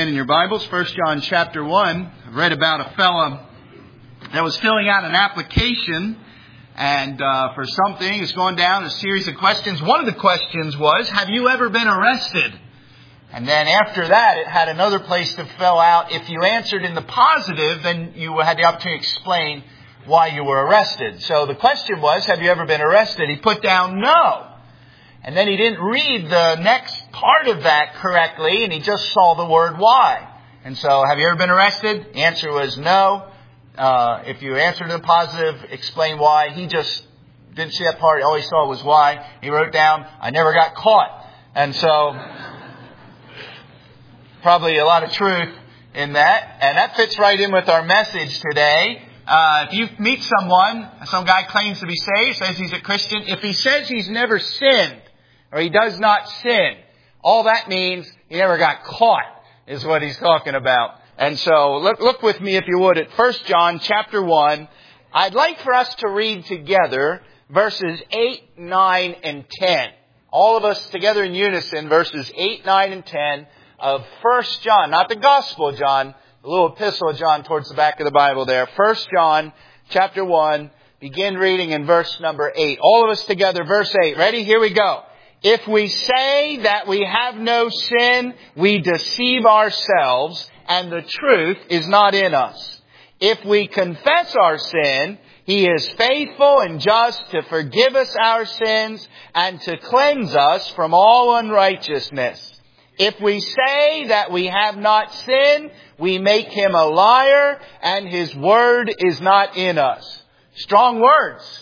again in your Bibles, 1 John chapter 1. I read about a fellow that was filling out an application and for something. It's going down a series of questions. One of the questions was, have you ever been arrested? And then after that, it had another place to fill out. If you answered in the positive, then you had the opportunity to explain why you were arrested. So the question was, have you ever been arrested? He put down no. And then he didn't read the next part of that correctly, and he just saw the word why. And so, have you ever been arrested? The answer was no. If you answered in the positive, explain why. He just didn't see that part. All he saw was why. He wrote down, I never got caught. And so, probably a lot of truth in that. And that fits right in with our message today. If you meet someone, some guy claims to be saved, says he's a Christian. If he says he's never sinned, or he does not sin, all that means he never got caught, is what he's talking about. And so look with me, if you would, at 1 John chapter 1. I'd like for us to read together verses 8, 9, and 10. All of us together in unison, verses 8, 9, and 10 of 1 John. Not the Gospel of John, the little epistle of John towards the back of the Bible there. 1 John chapter 1, begin reading in verse number 8. All of us together, verse 8. Ready? Here we go. If we say that we have no sin, we deceive ourselves, and the truth is not in us. If we confess our sin, He is faithful and just to forgive us our sins and to cleanse us from all unrighteousness. If we say that we have not sinned, we make Him a liar, and His word is not in us. Strong words.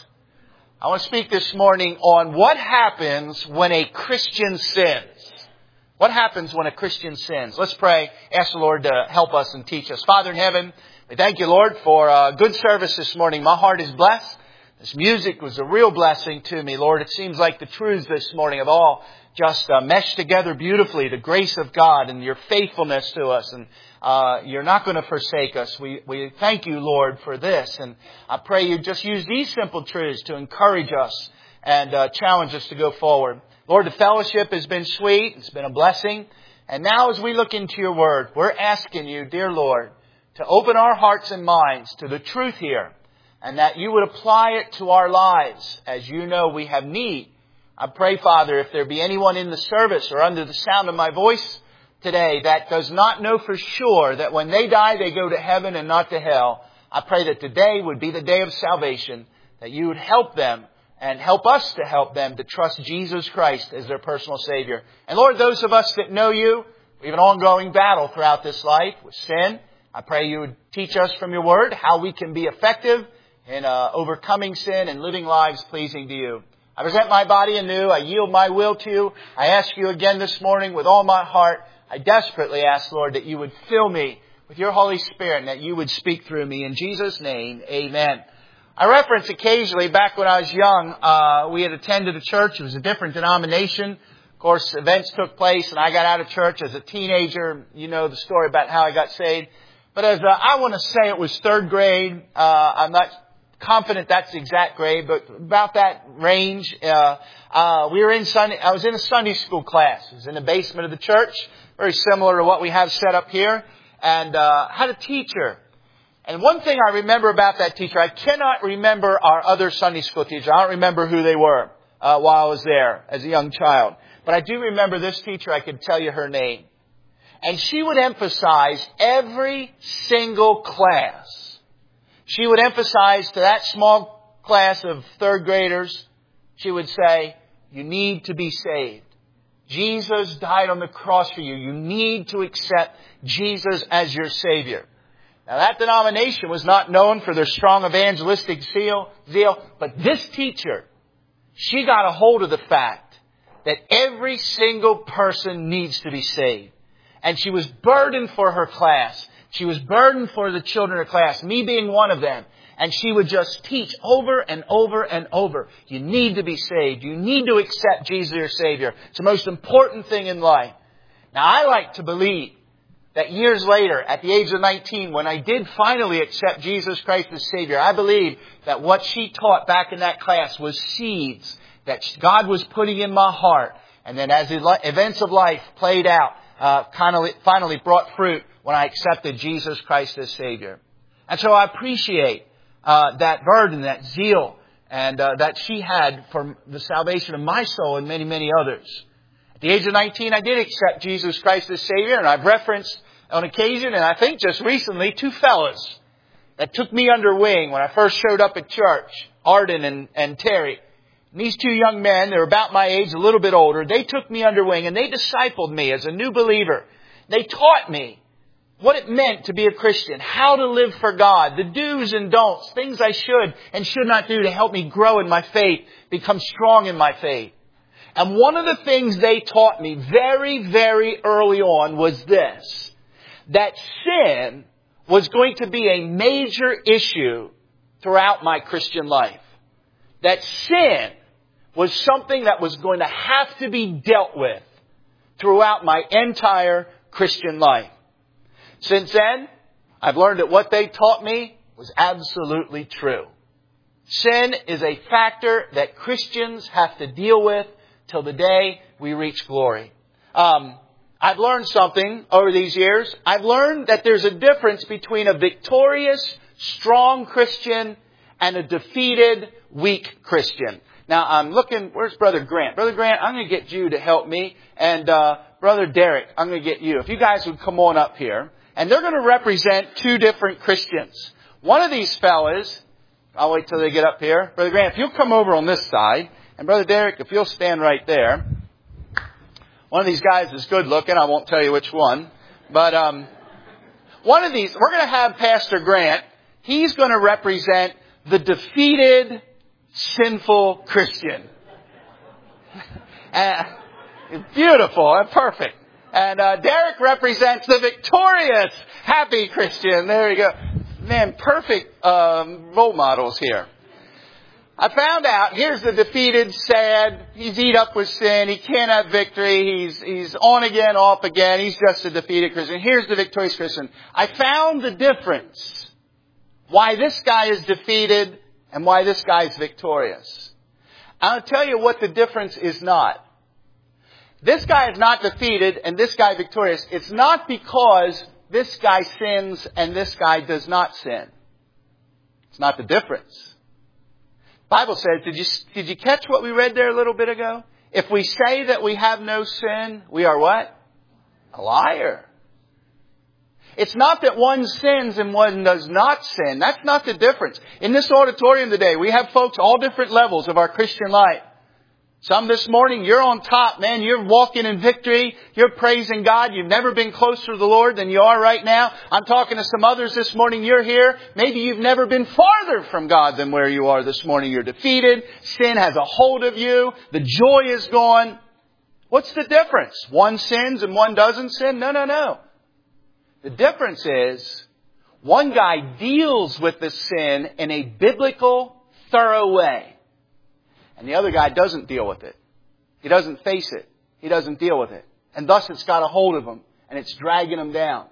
I want to speak this morning on what happens when a Christian sins. What happens when a Christian sins? Let's pray. Ask the Lord to help us and teach us. Father in heaven, we thank you, Lord, for a good service this morning. My heart is blessed. This music was a real blessing to me, Lord. It seems like the truths this morning have all just meshed together beautifully. The grace of God and your faithfulness to us. And you're not going to forsake us. We thank you, Lord, for this. And I pray you just use these simple truths to encourage us and challenge us to go forward. Lord, the fellowship has been sweet. It's been a blessing. And now as we look into your word, we're asking you, dear Lord, to open our hearts and minds to the truth here. And that you would apply it to our lives. As you know, we have need. I pray, Father, if there be anyone in the service or under the sound of my voice today that does not know for sure that when they die, they go to heaven and not to hell, I pray that today would be the day of salvation, that you would help them and help us to help them to trust Jesus Christ as their personal Savior. And Lord, those of us that know you, we have an ongoing battle throughout this life with sin. I pray you would teach us from your word how we can be effective in overcoming sin and living lives pleasing to you. I present my body anew. I yield my will to you. I ask you again this morning with all my heart. I desperately ask, Lord, that you would fill me with your Holy Spirit and that you would speak through me. In Jesus' name, amen. I reference occasionally, back when I was young, we had attended a church. It was a different denomination. Of course, events took place and I got out of church as a teenager. You know the story about how I got saved. But as I want to say it was third grade. I'm not confident that's the exact grade, but about that range. I was in a Sunday school class. It was in the basement of the church, very similar to what we have set up here, and had a teacher. And one thing I remember about that teacher, I cannot remember our other Sunday school teachers. I don't remember who they were while I was there as a young child. But I do remember this teacher. I could tell you her name. And she would emphasize every single class. She would emphasize to that small class of third graders, she would say, you need to be saved. Jesus died on the cross for you. You need to accept Jesus as your Savior. Now that denomination was not known for their strong evangelistic zeal, but this teacher, she got a hold of the fact that every single person needs to be saved. And she was burdened for her class. She was burdened for the children of her class, me being one of them. And she would just teach over and over and over. You need to be saved. You need to accept Jesus as your Savior. It's the most important thing in life. Now, I like to believe that years later, at the age of 19, when I did finally accept Jesus Christ as Savior, I believe that what she taught back in that class was seeds that God was putting in my heart. And then as the events of life played out, finally brought fruit when I accepted Jesus Christ as Savior. And so I appreciate that burden, that zeal, and that she had for the salvation of my soul and many, many others. At the age of 19, I did accept Jesus Christ as Savior, and I've referenced on occasion, and I think just recently, two fellas that took me under wing when I first showed up at church, Arden and Terry. And these two young men, they're about my age, a little bit older, they took me under wing and they discipled me as a new believer. They taught me what it meant to be a Christian, how to live for God, the do's and don'ts, things I should and should not do to help me grow in my faith, become strong in my faith. And one of the things they taught me very, very early on was this, that sin was going to be a major issue throughout my Christian life. That sin was something that was going to have to be dealt with throughout my entire Christian life. Since then, I've learned that what they taught me was absolutely true. Sin is a factor that Christians have to deal with till the day we reach glory. I've learned something over these years. I've learned that there's a difference between a victorious, strong Christian and a defeated, weak Christian. Now, I'm looking, where's Brother Grant? Brother Grant, I'm going to get you to help me. And Brother Derek, I'm going to get you. If you guys would come on up here. And they're going to represent two different Christians. One of these fellas, I'll wait till they get up here. Brother Grant, if you'll come over on this side. And Brother Derek, if you'll stand right there. One of these guys is good looking. I won't tell you which one. But one of these, we're going to have Pastor Grant. He's going to represent the defeated, sinful Christian. Beautiful. Perfect. And Derek represents the victorious, happy Christian. There you go. Man, perfect role models here. I found out, here's the defeated, sad, he's eat up with sin, he can't have victory, he's on again, off again, he's just a defeated Christian. Here's the victorious Christian. I found the difference. Why this guy is defeated and why this guy is victorious. I'll tell you what the difference is not. This guy is not defeated and this guy victorious. It's not because this guy sins and this guy does not sin. It's not the difference. The Bible says, did you catch what we read there a little bit ago? If we say that we have no sin, we are what? A liar. It's not that one sins and one does not sin. That's not the difference. In this auditorium today, we have folks all different levels of our Christian life. Some this morning, you're on top, man. You're walking in victory. You're praising God. You've never been closer to the Lord than you are right now. I'm talking to some others this morning. You're here. Maybe you've never been farther from God than where you are this morning. You're defeated. Sin has a hold of you. The joy is gone. What's the difference? One sins and one doesn't sin? No. The difference is one guy deals with the sin in a biblical, thorough way. And the other guy doesn't deal with it. He doesn't face it. He doesn't deal with it. And thus it's got a hold of him. And it's dragging him down.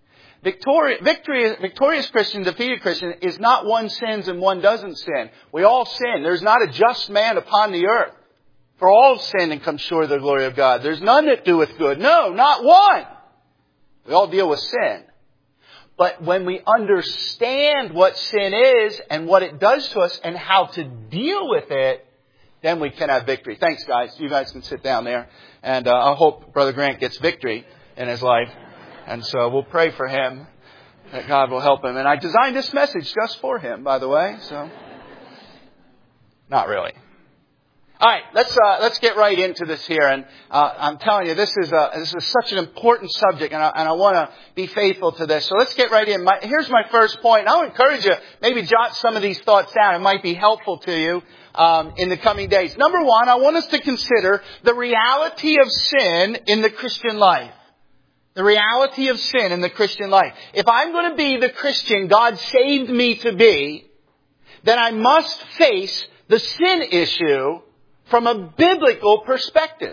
Victorious Christian, defeated Christian is not one sins and one doesn't sin. We all sin. There's not a just man upon the earth. For all sin and come short of the glory of God. There's none that doeth good. No, not one. We all deal with sin. But when we understand what sin is and what it does to us and how to deal with it, then we can have victory. Thanks, guys. You guys can sit down there. And I hope Brother Grant gets victory in his life. And so we'll pray for him, that God will help him. And I designed this message just for him, by the way. So, not really. All right, let's get right into this here. And I'm telling you, this is such an important subject, and I want to be faithful to this. So let's get right in. Here's my first point. I'll encourage you, maybe jot some of these thoughts down. It might be helpful to you in the coming days. Number one, I want us to consider the reality of sin in the Christian life. The reality of sin in the Christian life. If I'm going to be the Christian God saved me to be, then I must face the sin issue from a biblical perspective.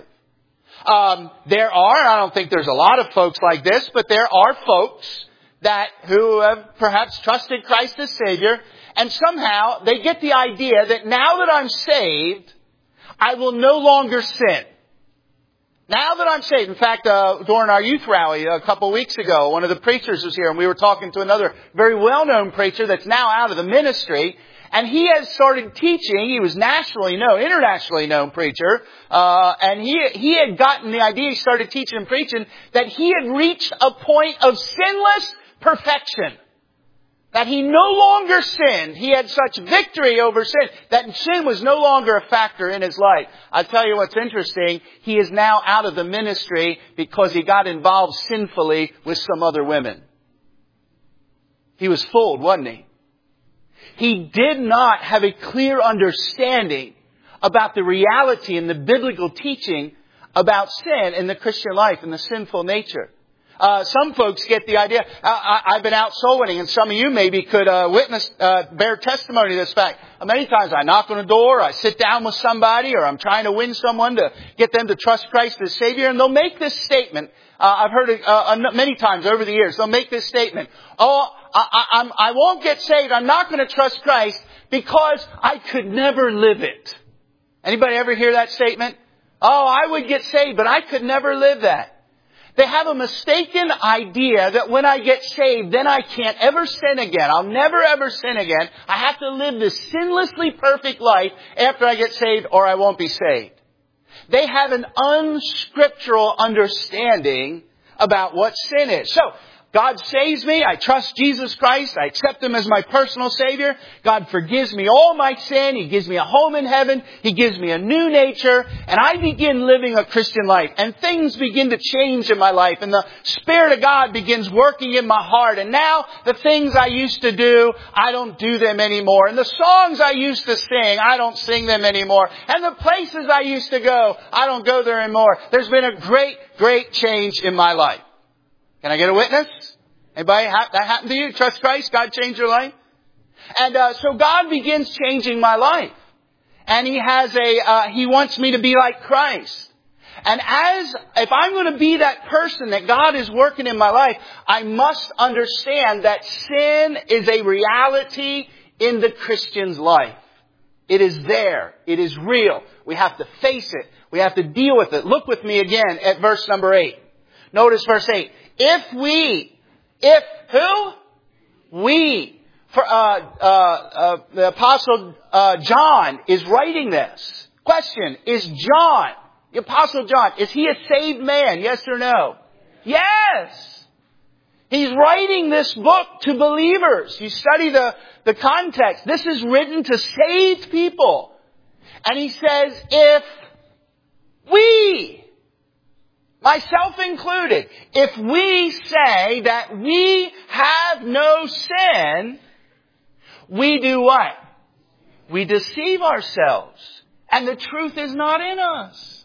There are, I don't think there's a lot of folks like this, but there are folks who have perhaps trusted Christ as Savior, and somehow they get the idea that now that I'm saved, I will no longer sin. Now that I'm saved, in fact, during our youth rally a couple of weeks ago, one of the preachers was here and we were talking to another very well-known preacher that's now out of the ministry. And he has started teaching. He was nationally known, internationally known preacher. And he had gotten the idea, he started teaching and preaching, that he had reached a point of sinless perfection. That he no longer sinned. He had such victory over sin that sin was no longer a factor in his life. I'll tell you what's interesting. He is now out of the ministry because he got involved sinfully with some other women. He was fooled, wasn't he? He did not have a clear understanding about the reality and the biblical teaching about sin in the Christian life and the sinful nature. Some folks get the idea. I've been out soul winning, and some of you maybe could bear testimony to this fact. Many times I knock on a door, I sit down with somebody, or I'm trying to win someone to get them to trust Christ as Savior, and they'll make this statement. I've heard it many times over the years. They'll make this statement. Oh, I won't get saved. I'm not going to trust Christ because I could never live it. Anybody ever hear that statement? Oh, I would get saved, but I could never live that. They have a mistaken idea that when I get saved, then I can't ever sin again. I'll never ever sin again. I have to live this sinlessly perfect life after I get saved or I won't be saved. They have an unscriptural understanding about what sin is. So, God saves me. I trust Jesus Christ. I accept Him as my personal Savior. God forgives me all my sin. He gives me a home in heaven. He gives me a new nature. And I begin living a Christian life. And things begin to change in my life. And the Spirit of God begins working in my heart. And now the things I used to do, I don't do them anymore. And the songs I used to sing, I don't sing them anymore. And the places I used to go, I don't go there anymore. There's been a great, great change in my life. Can I get a witness? Anybody that happened to you? Trust Christ? God changed your life? And so God begins changing my life. And He wants me to be like Christ. And if I'm going to be that person that God is working in my life, I must understand that sin is a reality in the Christian's life. It is there. It is real. We have to face it. We have to deal with it. Look with me again at verse number 8. Notice verse 8. The Apostle John is writing this. Question, is John, the Apostle John, is he a saved man? Yes or no? Yes! He's writing this book to believers. You study the context. This is written to saved people. And he says, if we, myself included, if we say that we have no sin, we do what? We deceive ourselves. And the truth is not in us.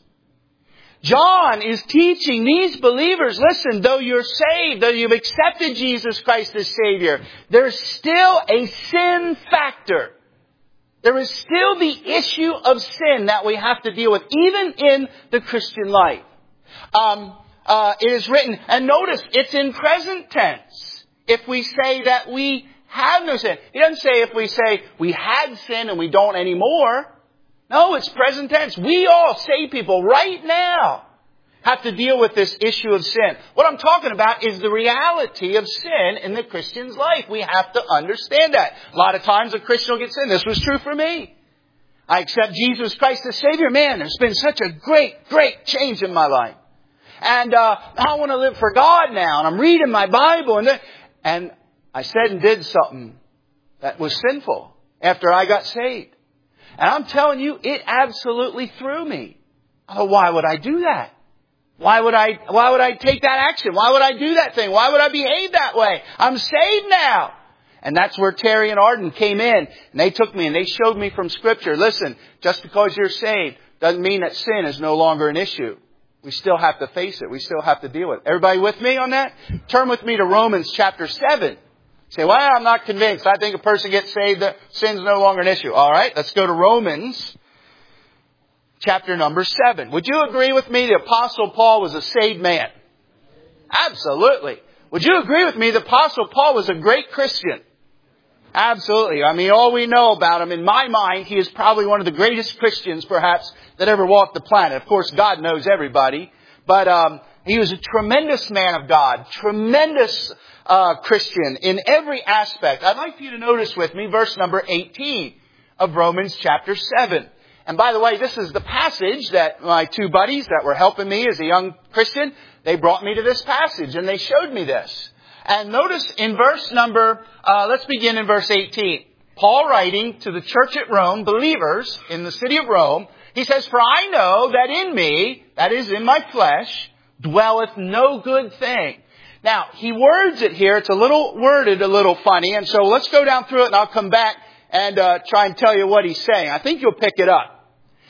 John is teaching these believers, listen, though you're saved, though you've accepted Jesus Christ as Savior, there's still a sin factor. There is still the issue of sin that we have to deal with, even in the Christian life. It is written, and notice, it's in present tense. If we say that we have no sin. He doesn't say if we say we had sin and we don't anymore. No, it's present tense. We all, saved people, right now have to deal with this issue of sin. What I'm talking about is the reality of sin in the Christian's life. We have to understand that. A lot of times a Christian will get sin. This was true for me. I accept Jesus Christ as Savior. Man, there's been such a great, great change in my life. And I want to live for God now. And I'm reading my Bible. And I said and did something that was sinful after I got saved. And I'm telling you, it absolutely threw me. Oh, why would I do that? Why would I take that action? Why would I do that thing? Why would I behave that way? I'm saved now. And that's where Terry and Arden came in. And they took me and they showed me from Scripture. Listen, just because you're saved doesn't mean that sin is no longer an issue. We still have to face it. We still have to deal with it. Everybody with me on that? Turn with me to Romans chapter 7. Say, well, I'm not convinced. I think a person gets saved, that sin's no longer an issue. All right, let's go to Romans chapter number 7. Would you agree with me the Apostle Paul was a saved man? Absolutely. Would you agree with me the Apostle Paul was a great Christian? Absolutely. I mean, all we know about him, in my mind, he is probably one of the greatest Christians, perhaps, that ever walked the planet. Of course, God knows everybody. But he was a tremendous man of God, tremendous Christian in every aspect. I'd like for you to notice with me verse number 18 of Romans chapter 7. And by the way, this is the passage that my two buddies that were helping me as a young Christian, they brought me to this passage and they showed me this. And notice in verse number, let's begin in verse 18. Paul writing to the church at Rome, believers in the city of Rome, he says, "For I know that in me, that is in my flesh, dwelleth no good thing." Now, he words it here. It's worded a little funny. And so let's go down through it and I'll come back and try and tell you what he's saying. I think you'll pick it up.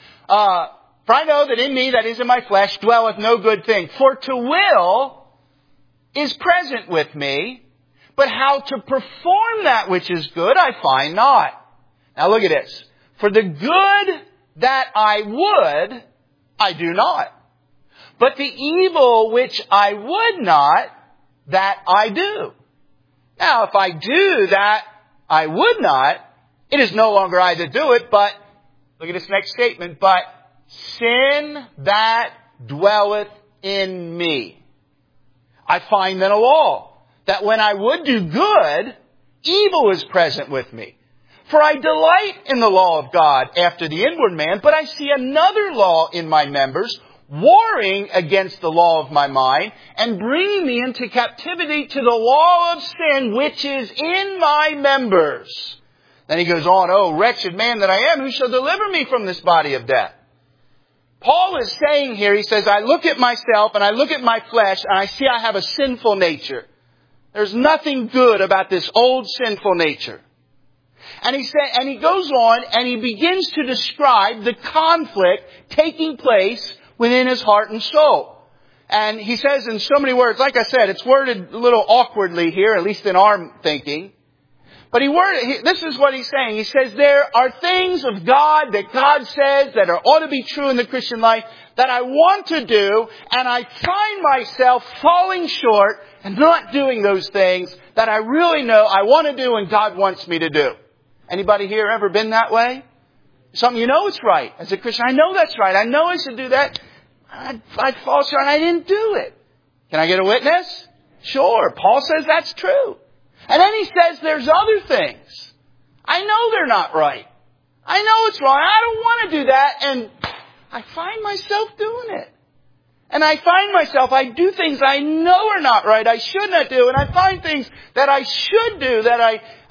"For I know that in me, that is in my flesh, dwelleth no good thing. For to will is present with me, but how to perform that which is good I find not." Now look at this. "For the good that I would, I do not. But the evil which I would not, that I do. Now if I do that I would not, it is no longer I that do it, but," look at this next statement, "but sin that dwelleth in me. I find then a law, that when I would do good, evil is present with me. For I delight in the law of God after the inward man, but I see another law in my members, warring against the law of my mind, and bringing me into captivity to the law of sin which is in my members." Then he goes on, "Oh, wretched man that I am, who shall deliver me from this body of death?" Paul is saying here, he says, I look at myself and I look at my flesh and I see I have a sinful nature. There's nothing good about this old sinful nature. And he goes on and he begins to describe the conflict taking place within his heart and soul. And he says in so many words, like I said, it's worded a little awkwardly here, at least in our thinking. But this is what he's saying. He says there are things of God that God says that ought to be true in the Christian life that I want to do, and I find myself falling short and not doing those things that I really know I want to do and God wants me to do. Anybody here ever been that way? Something you know it's right. As a Christian, I know that's right. I know I should do that. I fall short and I didn't do it. Can I get a witness? Sure. Paul says that's true. And then he says there's other things. I know they're not right. I know it's wrong. I don't want to do that. And I find myself doing it. And I find myself, I do things I know are not right, I should not do. And I find things that I should do that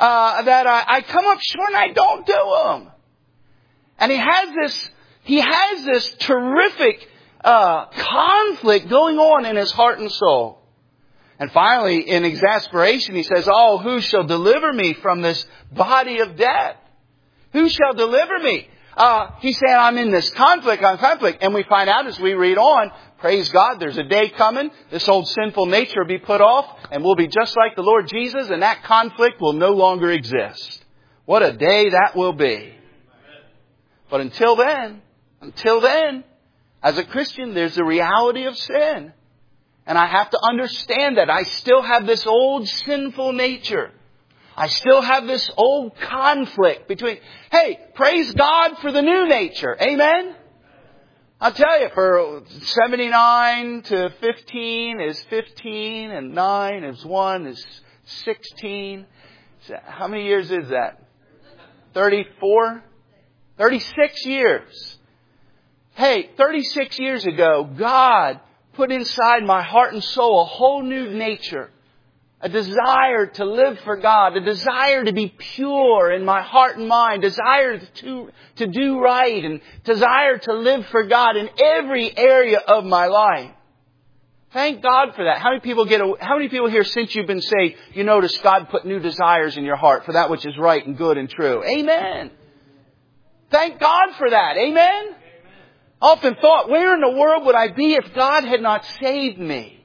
I come up short and I don't do them. And he has this terrific conflict going on in his heart and soul. And finally, in exasperation, he says, "Oh, who shall deliver me from this body of death? Who shall deliver me?" He's saying, I'm in this conflict. And we find out as we read on, praise God, there's a day coming. This old sinful nature will be put off and we'll be just like the Lord Jesus, and that conflict will no longer exist. What a day that will be. But until then, as a Christian, there's the reality of sin. And I have to understand that I still have this old sinful nature. I still have this old conflict between, hey, praise God for the new nature. Amen? I'll tell you, for 79 to 15 is 15, and 9 is 1 is 16. How many years is that? 34? 36 years. Hey, 36 years ago, God put inside my heart and soul a whole new nature. A desire to live for God. A desire to be pure in my heart and mind. Desire to do right. And desire to live for God in every area of my life. Thank God for that. How many people here since you've been saved, you notice God put new desires in your heart for that which is right and good and true? Amen. Thank God for that. Amen. I often thought, where in the world would I be if God had not saved me?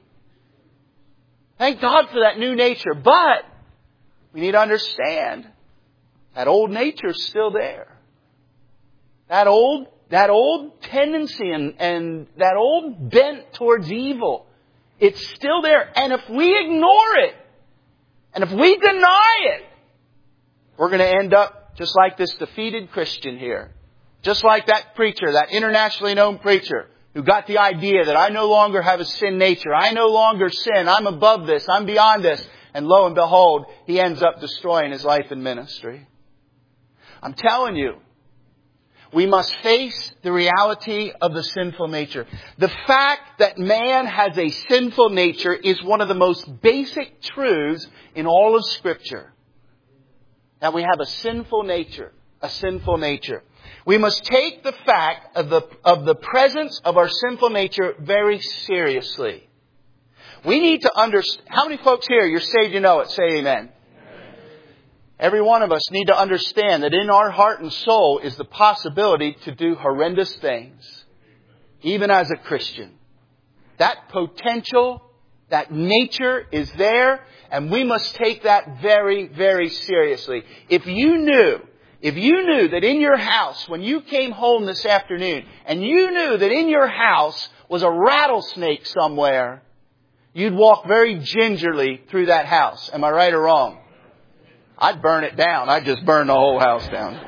Thank God for that new nature. But we need to understand that old nature is still there. That old tendency and that old bent towards evil, it's still there. And if we ignore it, and if we deny it, we're going to end up just like this defeated Christian here. Just like that preacher, that internationally known preacher, who got the idea that I no longer have a sin nature. I no longer sin. I'm above this. I'm beyond this. And lo and behold, he ends up destroying his life and ministry. I'm telling you, we must face the reality of the sinful nature. The fact that man has a sinful nature is one of the most basic truths in all of Scripture. That we have a sinful nature. A sinful nature. We must take the fact of the presence of our sinful nature very seriously. We need to understand. How many folks here, you're saved, you know it? Say amen. Every one of us need to understand that in our heart and soul is the possibility to do horrendous things. Even as a Christian. That potential, that nature is there, and we must take that very, very seriously. If you knew that in your house, when you came home this afternoon, and you knew that in your house was a rattlesnake somewhere, you'd walk very gingerly through that house. Am I right or wrong? I'd burn it down. I'd just burn the whole house down.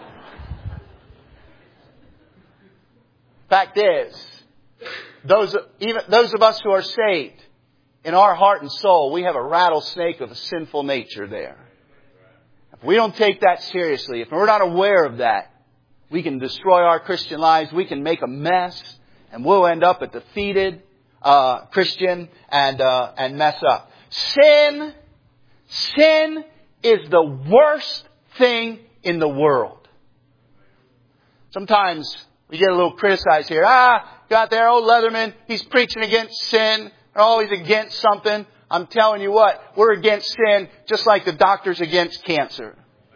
Fact is, those of us who are saved, in our heart and soul, we have a rattlesnake of a sinful nature there. If we don't take that seriously, if we're not aware of that, we can destroy our Christian lives. We can make a mess, and we'll end up a defeated Christian and mess up. Sin is the worst thing in the world. Sometimes we get a little criticized here. Got there, old Leatherman, he's preaching against sin. They're always against something. I'm telling you what, we're against sin just like the doctor's against cancer.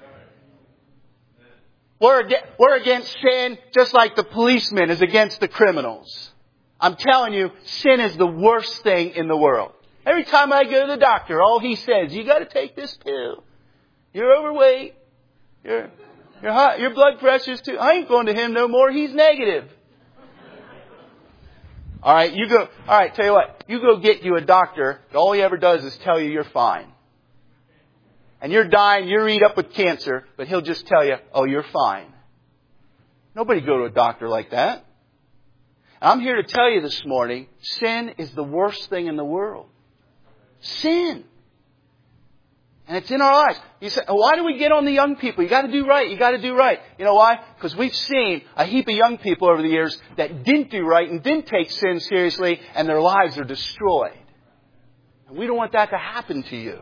We're against sin just like the policeman is against the criminals. I'm telling you, sin is the worst thing in the world. Every time I go to the doctor, all he says, you got to take this pill. You're overweight. Your blood pressure's too. I ain't going to him no more. He's negative. All right, tell you what. You go get you a doctor that all he ever does is tell you you're fine. And you're dying, you're eat up with cancer, but he'll just tell you, oh, you're fine. Nobody go to a doctor like that. And I'm here to tell you this morning, sin is the worst thing in the world. Sin. And it's in our lives. You say, why do we get on the young people? You got to do right. You got to do right. You know why? Because we've seen a heap of young people over the years that didn't do right and didn't take sin seriously, and their lives are destroyed. And we don't want that to happen to you.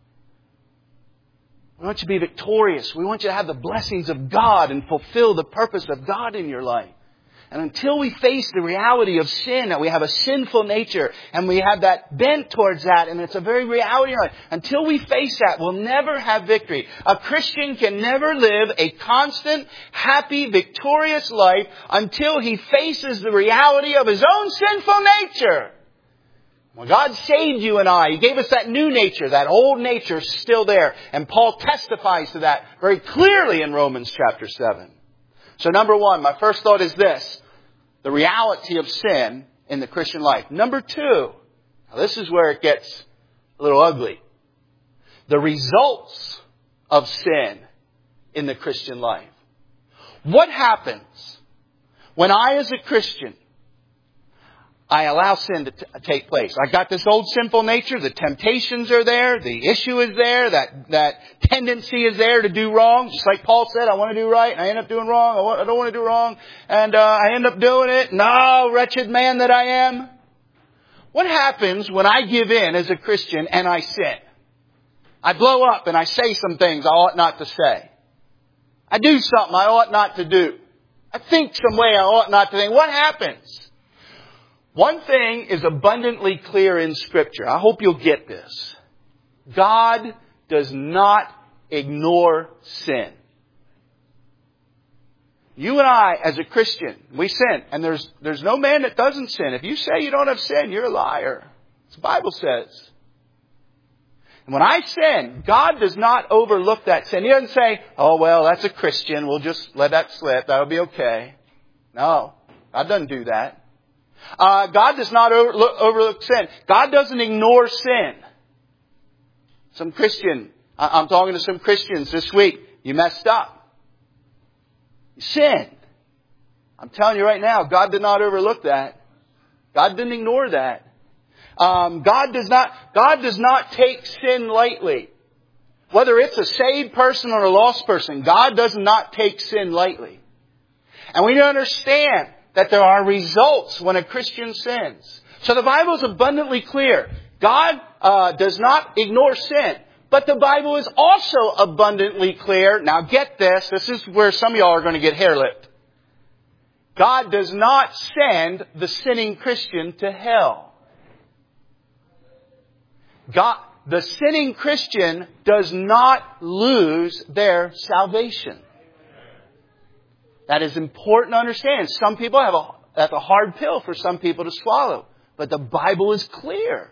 We want you to be victorious. We want you to have the blessings of God and fulfill the purpose of God in your life. And until we face the reality of sin, that we have a sinful nature, and we have that bent towards that, and it's a very reality in our life, until we face that, we'll never have victory. A Christian can never live a constant, happy, victorious life until he faces the reality of his own sinful nature. When God saved you and I, He gave us that new nature. That old nature is still there. And Paul testifies to that very clearly in Romans chapter 7. So number one, my first thought is this. The reality of sin in the Christian life. Number two, now this is where it gets a little ugly. The results of sin in the Christian life. What happens when I, as a Christian, I allow sin to take place? I got this old sinful nature. The temptations are there. The issue is there. That tendency is there to do wrong. Just like Paul said, I want to do right, and I end up doing wrong. I don't want to do wrong, and I end up doing it. No, wretched man that I am. What happens when I give in as a Christian and I sin? I blow up and I say some things I ought not to say. I do something I ought not to do. I think some way I ought not to think. What happens? One thing is abundantly clear in Scripture. I hope you'll get this. God does not ignore sin. You and I, as a Christian, we sin. And there's no man that doesn't sin. If you say you don't have sin, you're a liar. That's what the Bible says. And when I sin, God does not overlook that sin. He doesn't say, oh, well, that's a Christian. We'll just let that slip. That'll be okay. No, God doesn't do that. God does not overlook sin. God doesn't ignore sin. I'm talking to some Christians this week. You messed up. You sinned. I'm telling you right now, God did not overlook that. God didn't ignore that. God does not take sin lightly. Whether it's a saved person or a lost person, God does not take sin lightly. And we need to understand that there are results when a Christian sins. So the Bible is abundantly clear. God does not ignore sin. But the Bible is also abundantly clear. Now get this. This is where some of y'all are going to get hair-lipped. God does not send the sinning Christian to hell. The sinning Christian does not lose their salvation. That is important to understand. Some people that's a hard pill for some people to swallow. But the Bible is clear.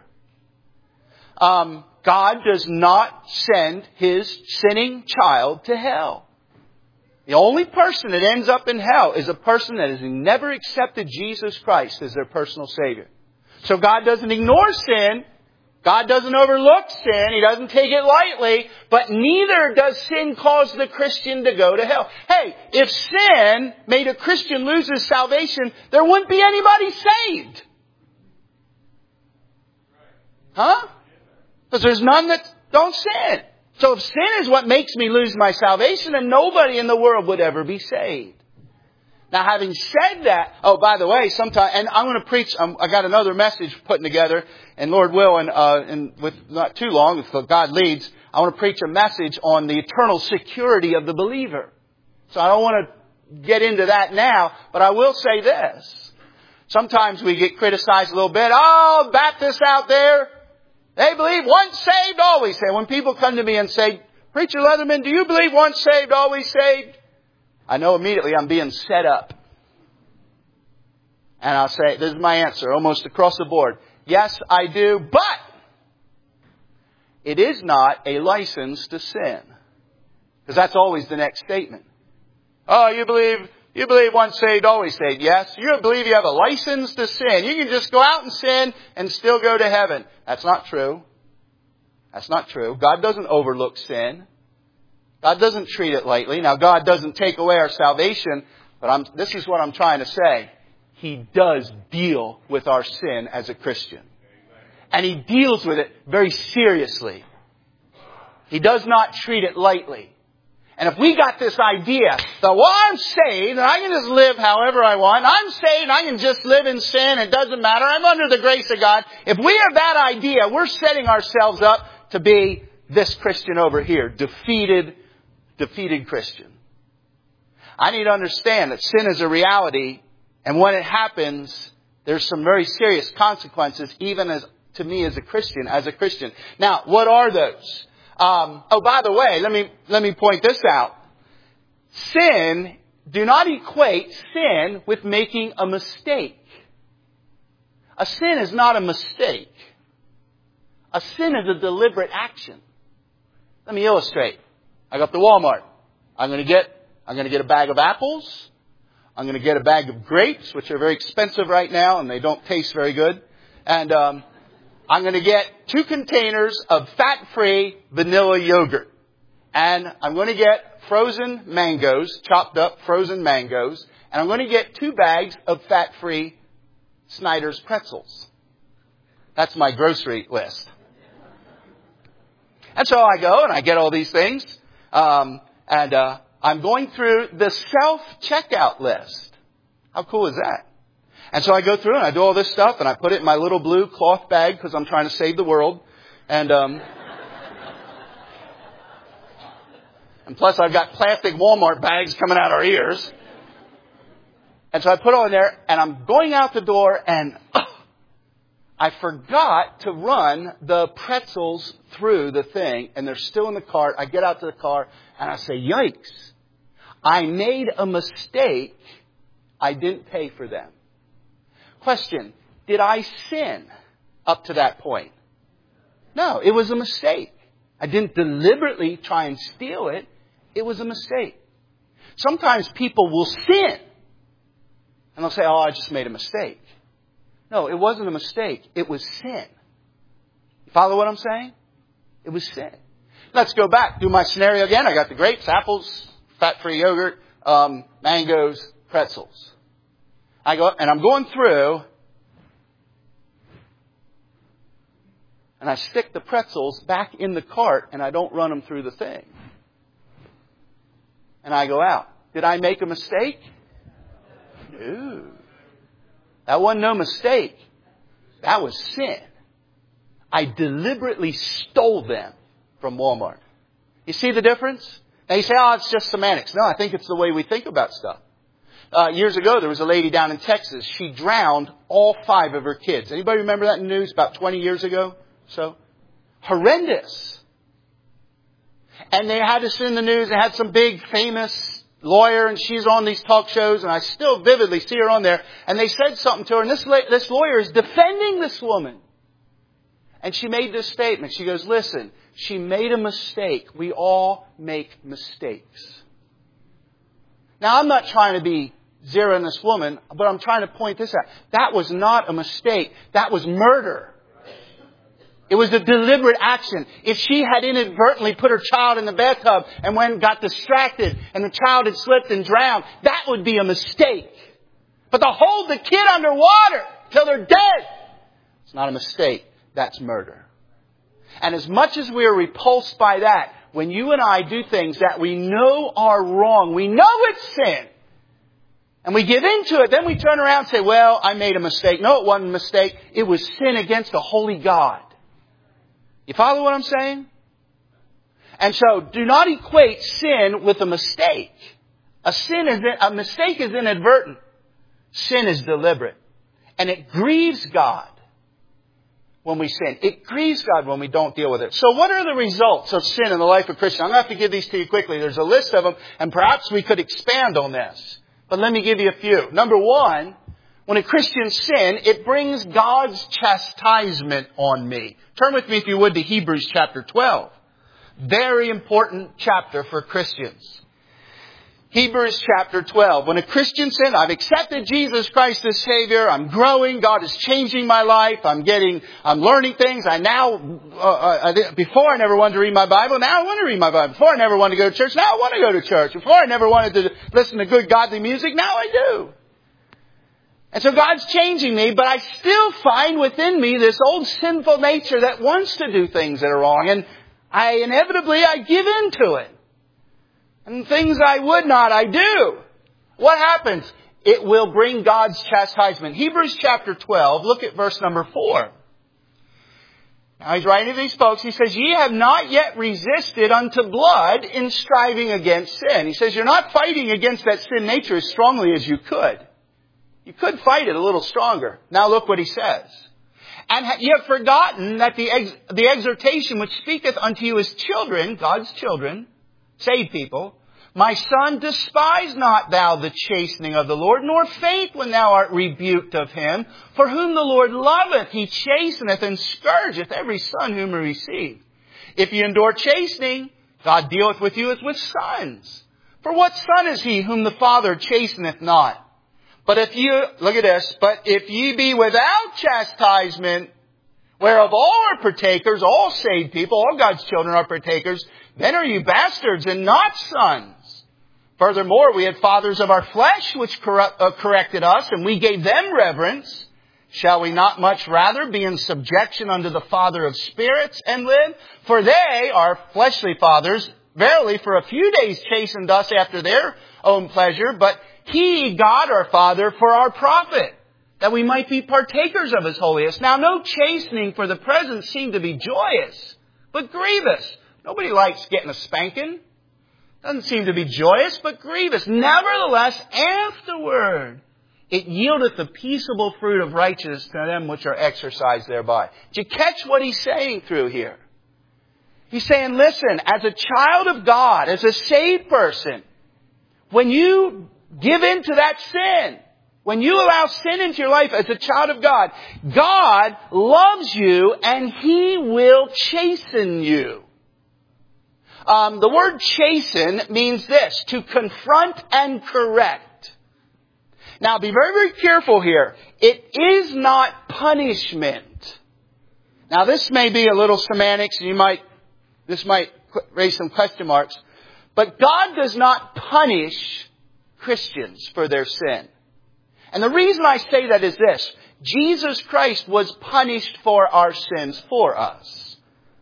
God does not send His sinning child to hell. The only person that ends up in hell is a person that has never accepted Jesus Christ as their personal Savior. So God doesn't ignore sin. God doesn't overlook sin. He doesn't take it lightly. But neither does sin cause the Christian to go to hell. Hey, if sin made a Christian lose his salvation, there wouldn't be anybody saved. Huh? Because there's none that don't sin. So if sin is what makes me lose my salvation, then nobody in the world would ever be saved. Now, having said that, oh, by the way, sometime, and I'm going to preach, I got another message putting together, and Lord will, and with not too long, if God leads, I want to preach a message on the eternal security of the believer. So I don't want to get into that now, but I will say this. Sometimes we get criticized a little bit. Oh, Baptists out there, they believe once saved, always saved. When people come to me and say, Preacher Leatherman, do you believe once saved, always saved? I know immediately I'm being set up. And I'll say, this is my answer, almost across the board. Yes, I do, but it is not a license to sin. Because that's always the next statement. Oh, you believe once saved, always saved. Yes. You believe you have a license to sin. You can just go out and sin and still go to heaven. That's not true. That's not true. God doesn't overlook sin. God doesn't treat it lightly. Now, God doesn't take away our salvation, but this is what I'm trying to say. He does deal with our sin as a Christian. And He deals with it very seriously. He does not treat it lightly. And if we got this idea that, well, I'm saved and I can just live however I want. I'm saved and I can just live in sin. It doesn't matter. I'm under the grace of God. If we have that idea, we're setting ourselves up to be this Christian over here. Defeated Christian. I need to understand that sin is a reality. And when it happens, there's some very serious consequences, even to me as a Christian. Now, what are those? By the way, let me point this out. Do not equate sin with making a mistake. A sin is not a mistake. A sin is a deliberate action. Let me illustrate. I go up to Walmart. I'm going to get a bag of apples. I'm going to get a bag of grapes, which are very expensive right now, and they don't taste very good. And I'm going to get 2 containers of fat-free vanilla yogurt. And I'm going to get frozen mangoes, chopped up frozen mangoes. And I'm going to get 2 bags of fat-free Snyder's pretzels. That's my grocery list. And so I go and I get all these things. I'm going through the self-checkout list. How cool is that? And so I go through and I do all this stuff and I put it in my little blue cloth bag because I'm trying to save the world. And plus I've got plastic Walmart bags coming out our ears. And so I put it all in there and I'm going out the door and I forgot to run the pretzels through the thing and they're still in the cart. I get out to the car and I say, yikes, I made a mistake. I didn't pay for them. Question, did I sin up to that point? No, it was a mistake. I didn't deliberately try and steal it. It was a mistake. Sometimes people will sin. And they'll say, oh, I just made a mistake. No, it wasn't a mistake. It was sin. You follow what I'm saying? It was sin. Let's go back. Do my scenario again. I got the grapes, apples, fat-free yogurt, mangoes, pretzels. I go and I'm going through, and I stick the pretzels back in the cart and I don't run them through the thing. And I go out. Did I make a mistake? No. That wasn't no mistake. That was sin. I deliberately stole them from Walmart. You see the difference? Now you say, oh, it's just semantics. No, I think it's the way we think about stuff. Years ago, there was a lady down in Texas. She drowned all 5 of her kids. Anybody remember that in the news about 20 years ago? So horrendous. And they had this in the news. They had some big famous lawyer, and she's on these talk shows, and I still vividly see her on there. And they said something to her, and this lawyer is defending this woman. And she made this statement. She goes, listen, she made a mistake. We all make mistakes. Now, I'm not trying to be zeroing this woman, but I'm trying to point this out. That was not a mistake. That was murder. It was a deliberate action. If she had inadvertently put her child in the bathtub and got distracted and the child had slipped and drowned, that would be a mistake. But to hold the kid underwater till they're dead, it's not a mistake. That's murder. And as much as we are repulsed by that, when you and I do things that we know are wrong, we know it's sin, and we give into it, then we turn around and say, well, I made a mistake. No, it wasn't a mistake. It was sin against a holy God. You follow what I'm saying? And so, do not equate sin with a mistake. A mistake is inadvertent. Sin is deliberate. And it grieves God when we sin. It grieves God when we don't deal with it. So what are the results of sin in the life of a Christian? I'm going to have to give these to you quickly. There's a list of them, and perhaps we could expand on this. But let me give you a few. Number 1, when a Christian sin, it brings God's chastisement on me. Turn with me, if you would, to Hebrews chapter 12. Very important chapter for Christians. Hebrews chapter 12. When a Christian sin, I've accepted Jesus Christ as Savior. I'm growing. God is changing my life. I'm learning things. Before I never wanted to read my Bible. Now I want to read my Bible. Before I never wanted to go to church. Now I want to go to church. Before I never wanted to listen to good godly music. Now I do. And so God's changing me, but I still find within me this old sinful nature that wants to do things that are wrong. And inevitably I give in to it. And things I would not, I do. What happens? It will bring God's chastisement. Hebrews chapter 12, look at verse number 4. Now he's writing to these folks. He says, ye have not yet resisted unto blood in striving against sin. He says, you're not fighting against that sin nature as strongly as you could. You could fight it a little stronger. Now look what he says. And ye have forgotten that the exhortation which speaketh unto you as children, God's children, saved people, my son, despise not thou the chastening of the Lord, nor faint when thou art rebuked of him. For whom the Lord loveth, he chasteneth and scourgeth every son whom he received. If ye endure chastening, God dealeth with you as with sons. For what son is he whom the Father chasteneth not? But if ye be without chastisement, whereof all are partakers, all saved people, all God's children are partakers, then are you bastards and not sons. Furthermore, we had fathers of our flesh which corrected us, and we gave them reverence. Shall we not much rather be in subjection unto the Father of spirits and live? For they, our fleshly fathers, verily for a few days chastened us after their own pleasure, but He, God our Father, for our profit, that we might be partakers of His holiness. Now, no chastening for the present seemed to be joyous, but grievous. Nobody likes getting a spanking. Doesn't seem to be joyous, but grievous. Nevertheless, afterward, it yieldeth the peaceable fruit of righteousness to them which are exercised thereby. Did you catch what he's saying through here? He's saying, listen, as a child of God, as a saved person, when you give in to that sin, when you allow sin into your life as a child of God, God loves you and He will chasten you. The word chasten means this, to confront and correct. Now be very, very careful here. It is not punishment. Now this may be a little semantics and this might raise some question marks. But God does not punish Christians for their sin. And the reason I say that is this. Jesus Christ was punished for our sins for us.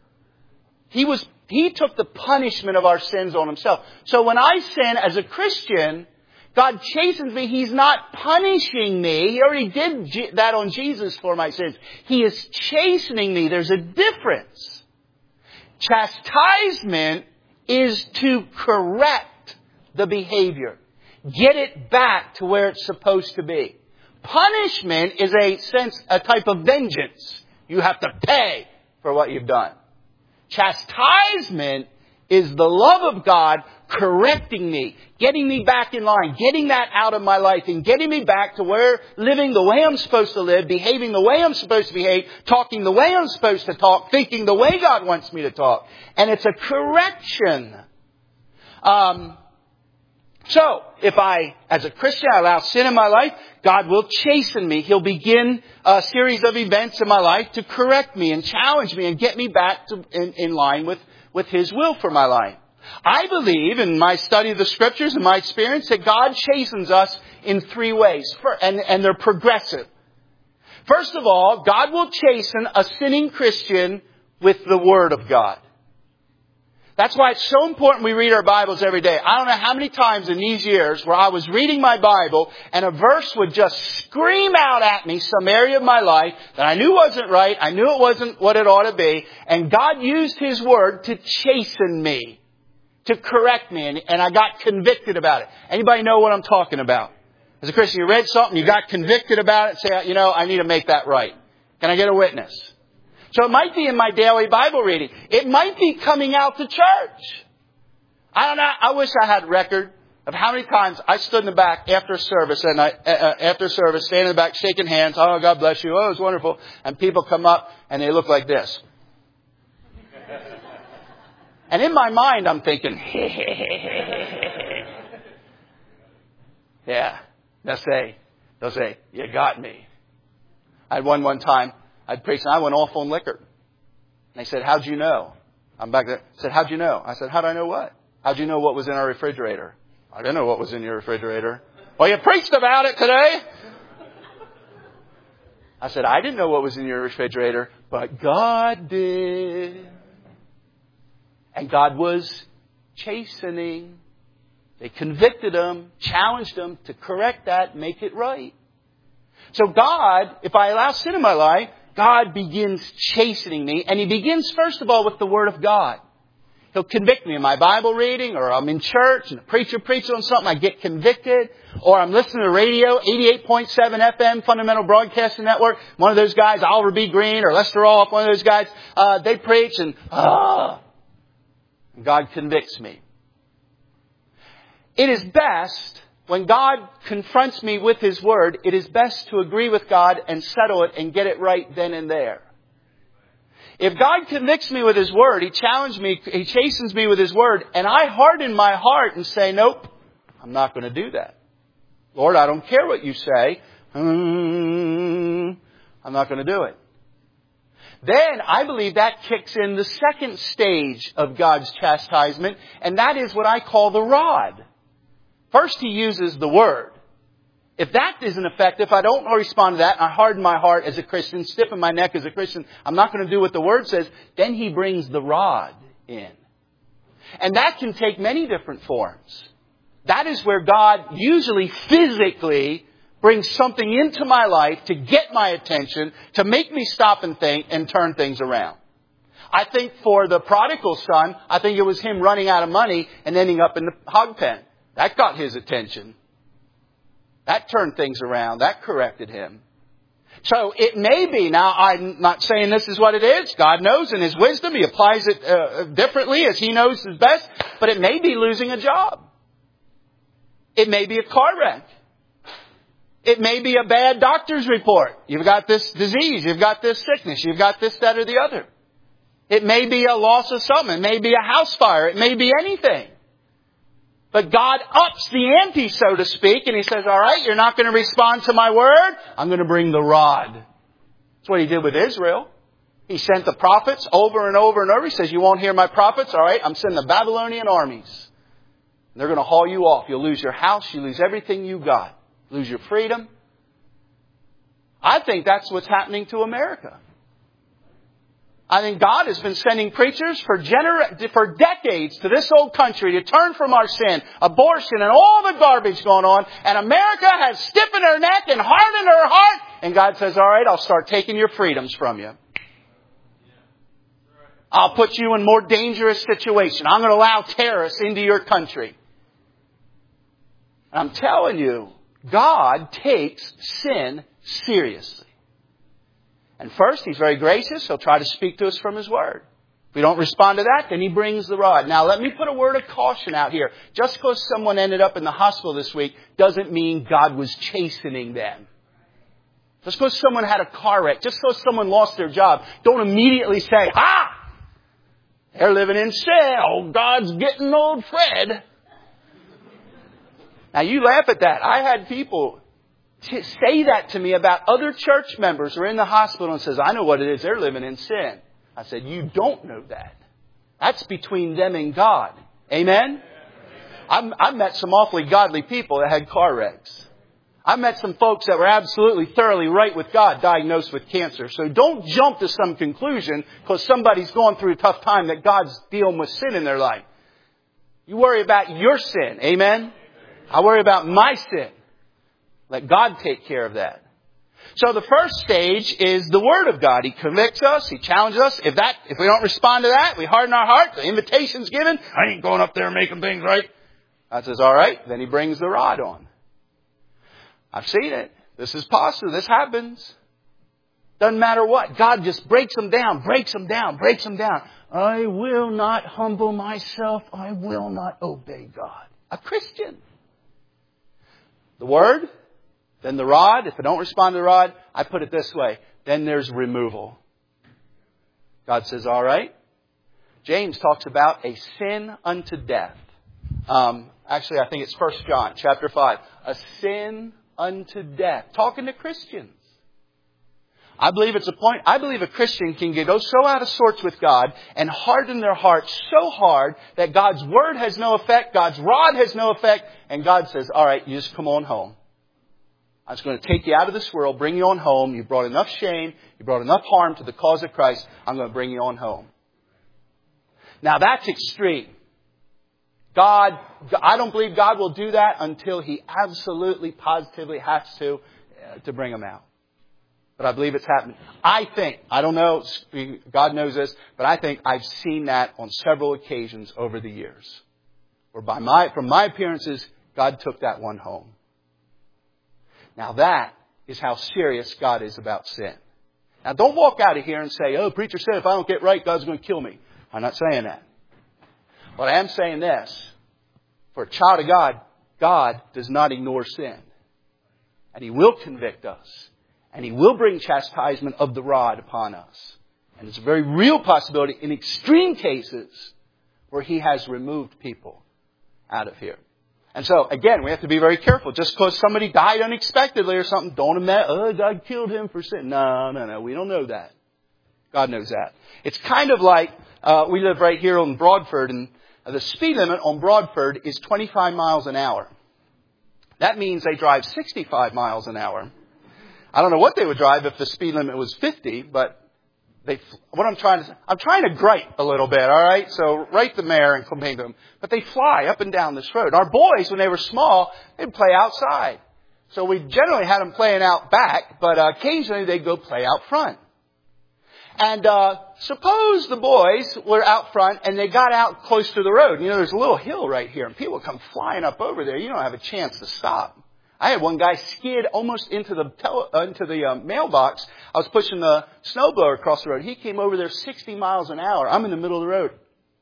He took the punishment of our sins on Himself. So when I sin as a Christian, God chastens me. He's not punishing me. He already did that on Jesus for my sins. He is chastening me. There's a difference. Chastisement is to correct the behavior. Get it back to where it's supposed to be. Punishment is a type of vengeance. You have to pay for what you've done. Chastisement is the love of God correcting me, getting me back in line, getting that out of my life and getting me back to where living the way I'm supposed to live, behaving the way I'm supposed to behave, talking the way I'm supposed to talk, thinking the way God wants me to talk. And it's a correction. So, if I, as a Christian, allow sin in my life, God will chasten me. He'll begin a series of events in my life to correct me and challenge me and get me back in line with His will for my life. I believe, in my study of the Scriptures and my experience, that God chastens us in three ways, and they're progressive. First of all, God will chasten a sinning Christian with the Word of God. That's why it's so important we read our Bibles every day. I don't know how many times in these years where I was reading my Bible and a verse would just scream out at me some area of my life that I knew wasn't right. I knew it wasn't what it ought to be. And God used His Word to chasten me, to correct me. And I got convicted about it. Anybody know what I'm talking about? As a Christian, you read something, you got convicted about it, say, I need to make that right. Can I get a witness? So it might be in my daily Bible reading. It might be coming out to church. I don't know. I wish I had record of how many times I stood in the back after service, stand in the back, shaking hands. Oh, God bless you. Oh, it was wonderful. And people come up and they look like this. And in my mind, I'm thinking, yeah, they'll say, you got me. I had one time. I'd preach and I went off on liquor. And they said, how'd you know? I'm back there. I said, how'd you know? I said, how'd I know what? How'd you know what was in our refrigerator? I didn't know what was in your refrigerator. Well, you preached about it today. I said, I didn't know what was in your refrigerator, but God did. And God was chastening. They convicted him, challenged him to correct that, make it right. So God, if I allow sin in my life, God begins chastening me, and He begins first of all with the Word of God. He'll convict me in my Bible reading, or I'm in church and the preacher preaches on something, I get convicted, or I'm listening to radio, 88.7 FM, Fundamental Broadcasting Network. One of those guys, Oliver B. Green or Lester Roloff, one of those guys, they preach and God convicts me. It is best, when God confronts me with His Word, it is best to agree with God and settle it and get it right then and there. If God convicts me with His Word, He challenges me, He chastens me with His Word, and I harden my heart and say, nope, I'm not going to do that. Lord, I don't care what you say. I'm not going to do it. Then I believe that kicks in the second stage of God's chastisement, and that is what I call the rod. First, He uses the Word. If that isn't effective, if I don't respond to that, and I harden my heart as a Christian, stiffen my neck as a Christian, I'm not going to do what the Word says, then He brings the rod in. And that can take many different forms. That is where God usually physically brings something into my life to get my attention, to make me stop and think and turn things around. I think for the prodigal son, I think it was him running out of money and ending up in the hog pen. That got his attention. That turned things around. That corrected him. So it may be, now I'm not saying this is what it is. God knows in His wisdom. He applies it differently as He knows is best. But it may be losing a job. It may be a car wreck. It may be a bad doctor's report. You've got this disease. You've got this sickness. You've got this, that, or the other. It may be a loss of something. It may be a house fire. It may be anything. But God ups the ante, so to speak, and He says, all right, you're not going to respond to my word. I'm going to bring the rod. That's what He did with Israel. He sent the prophets over and over and over. He says, you won't hear my prophets? All right, I'm sending the Babylonian armies. They're going to haul you off. You'll lose your house. You lose everything you got. Lose your freedom. I think that's what's happening to America. I think God has been sending preachers for decades to this old country to turn from our sin, abortion, and all the garbage going on. And America has stiffened her neck and hardened her heart. And God says, all right, I'll start taking your freedoms from you. I'll put you in more dangerous situation. I'm going to allow terrorists into your country. And I'm telling you, God takes sin seriously. And first, He's very gracious. He'll try to speak to us from His Word. If we don't respond to that, then He brings the rod. Now, let me put a word of caution out here. Just because someone ended up in the hospital this week doesn't mean God was chastening them. Just because someone had a car wreck, just because someone lost their job, don't immediately say, they're living in sin. Oh, God's getting old Fred. Now, you laugh at that. I had people say that to me about other church members who are in the hospital and says, I know what it is. They're living in sin. I said, you don't know that. That's between them and God. Amen? I've met some awfully godly people that had car wrecks. I've met some folks that were absolutely thoroughly right with God, diagnosed with cancer. So don't jump to some conclusion because somebody's going through a tough time that God's dealing with sin in their life. You worry about your sin. Amen? I worry about my sin. Let God take care of that. So the first stage is the Word of God. He convicts us. He challenges us. If we don't respond to that, we harden our heart. The invitation's given. I ain't going up there making things right. God says, all right. Then He brings the rod on. I've seen it. This is possible. This happens. Doesn't matter what. God just breaks them down, breaks them down, breaks them down. I will not humble myself. I will not obey God. A Christian. The Word. Then the rod. If I don't respond to the rod, I put it this way. Then there's removal. God says, all right. James talks about a sin unto death. Actually, I think it's 1 John chapter 5. A sin unto death. Talking to Christians. I believe a Christian can go so out of sorts with God and harden their heart so hard that God's Word has no effect, God's rod has no effect, and God says, all right, you just come on home. I'm just going to take you out of this world, bring you on home. You brought enough shame. You brought enough harm to the cause of Christ. I'm going to bring you on home. Now that's extreme. I don't believe God will do that until He absolutely, positively has to bring them out. But I believe it's happening. I don't know, God knows this, but I think I've seen that on several occasions over the years. Where from my appearances, God took that one home. Now that is how serious God is about sin. Now don't walk out of here and say, oh, preacher said if I don't get right, God's going to kill me. I'm not saying that. But I am saying this. For a child of God, God does not ignore sin. And He will convict us. And He will bring chastisement of the rod upon us. And it's a very real possibility in extreme cases where He has removed people out of here. And so, again, we have to be very careful. Just because somebody died unexpectedly or something, don't imagine, God killed him for sin. No. We don't know that. God knows that. It's kind of like, we live right here on Broadford, and the speed limit on Broadford is 25 miles an hour. That means they drive 65 miles an hour. I don't know what they would drive if the speed limit was 50, but I'm trying to gripe a little bit, all right? So write the mayor and complain to them. But they fly up and down this road. Our boys, when they were small, they'd play outside. So we generally had them playing out back, but occasionally they'd go play out front. And suppose the boys were out front and they got out close to the road. You know, there's a little hill right here, and people come flying up over there. You don't have a chance to stop. I had one guy skid almost into the mailbox. I was pushing the snowblower across the road. He came over there 60 miles an hour. I'm in the middle of the road.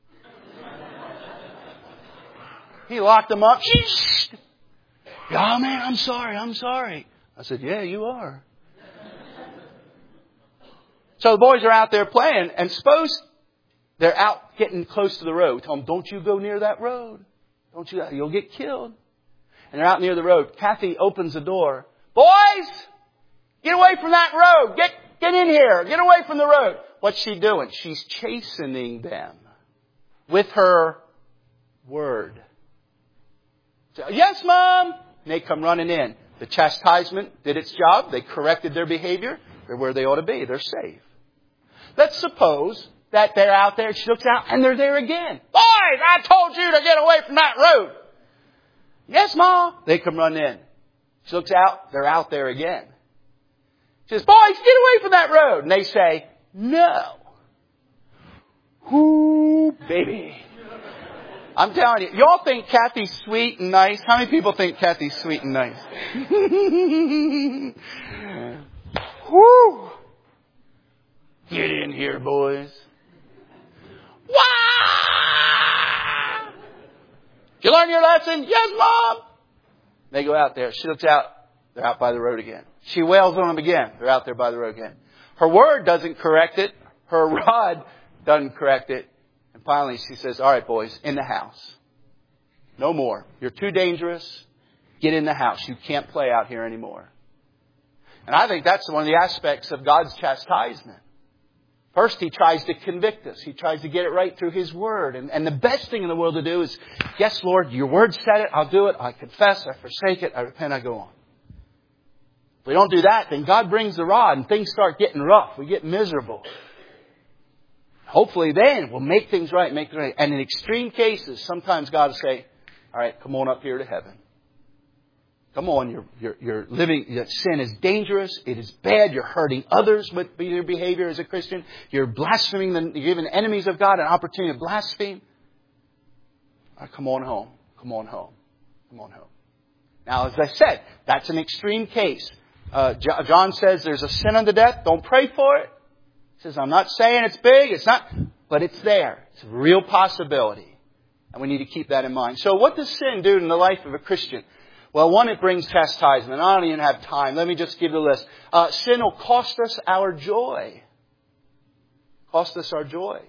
He locked him up. Oh, man, I'm sorry. I said, yeah, you are. So the boys are out there playing, and suppose they're out getting close to the road. Tell them, don't you go near that road. Don't you? You'll get killed. And they're out near the road. Kathy opens the door. Boys, get away from that road. Get in here. Get away from the road. What's she doing? She's chastening them with her Word. So, yes, Mom. And they come running in. The chastisement did its job. They corrected their behavior. They're where they ought to be. They're safe. Let's suppose that they're out there. She looks out and they're there again. Boys, I told you to get away from that road. Yes, Mom. They come run in. She looks out. They're out there again. She says, boys, get away from that road. And they say, no. Ooh, baby. I'm telling you, y'all think Kathy's sweet and nice? How many people think Kathy's sweet and nice? Woo! Get in here, boys. Wah! Did you learn your lesson? Yes, Mom. They go out there. She looks out. They're out by the road again. She wails on them again. They're out there by the road again. Her word doesn't correct it. Her rod doesn't correct it. And finally she says, all right, boys, in the house. No more. You're too dangerous. Get in the house. You can't play out here anymore. And I think that's one of the aspects of God's chastisement. First, He tries to convict us. He tries to get it right through His Word. And the best thing in the world to do is, yes, Lord, your Word said it. I'll do it. I confess. I forsake it. I repent. I go on. If we don't do that, then God brings the rod and things start getting rough. We get miserable. Hopefully then we'll make things right, And in extreme cases, sometimes God will say, all right, come on up here to heaven. Come on, you're living, sin is dangerous. It is bad. You're hurting others with your behavior as a Christian. You're blaspheming, you're giving enemies of God an opportunity to blaspheme. All right, come on home. Come on home. Come on home. Now, as I said, that's an extreme case. John says there's a sin unto death. Don't pray for it. He says, I'm not saying it's big. It's not, but it's there. It's a real possibility. And we need to keep that in mind. So what does sin do in the life of a Christian? Well, one, it brings chastisement. I don't even have time. Let me just give the list. Sin will cost us our joy. Cost us our joy.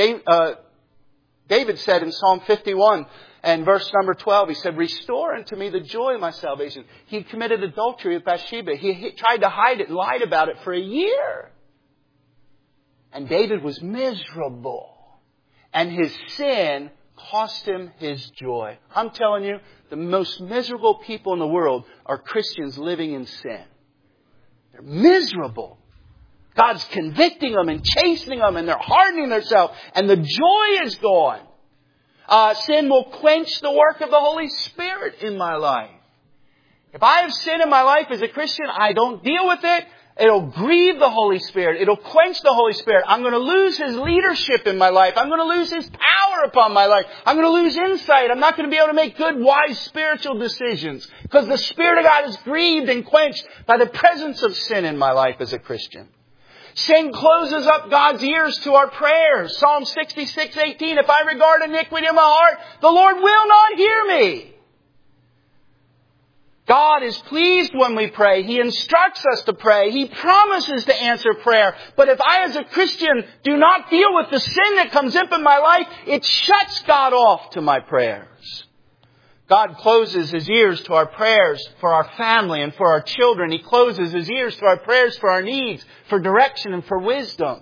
David said in Psalm 51 and verse number 12, he said, restore unto me the joy of my salvation. He committed adultery with Bathsheba. He tried to hide it and lied about it for a year. And David was miserable. And his sin cost him his joy. I'm telling you, the most miserable people in the world are Christians living in sin. They're miserable. God's convicting them and chastening them and they're hardening themselves and the joy is gone. Sin will quench the work of the Holy Spirit in my life. If I have sin in my life as a Christian, I don't deal with it. It'll grieve the Holy Spirit. It'll quench the Holy Spirit. I'm going to lose His leadership in my life. I'm going to lose His power upon my life. I'm going to lose insight. I'm not going to be able to make good, wise, spiritual decisions because the Spirit of God is grieved and quenched by the presence of sin in my life as a Christian. Sin closes up God's ears to our prayers. Psalm 66:18, if I regard iniquity in my heart, the Lord will not hear me. God is pleased when we pray. He instructs us to pray. He promises to answer prayer. But if I as a Christian do not deal with the sin that comes up in my life, it shuts God off to my prayers. God closes His ears to our prayers for our family and for our children. He closes His ears to our prayers for our needs, for direction and for wisdom.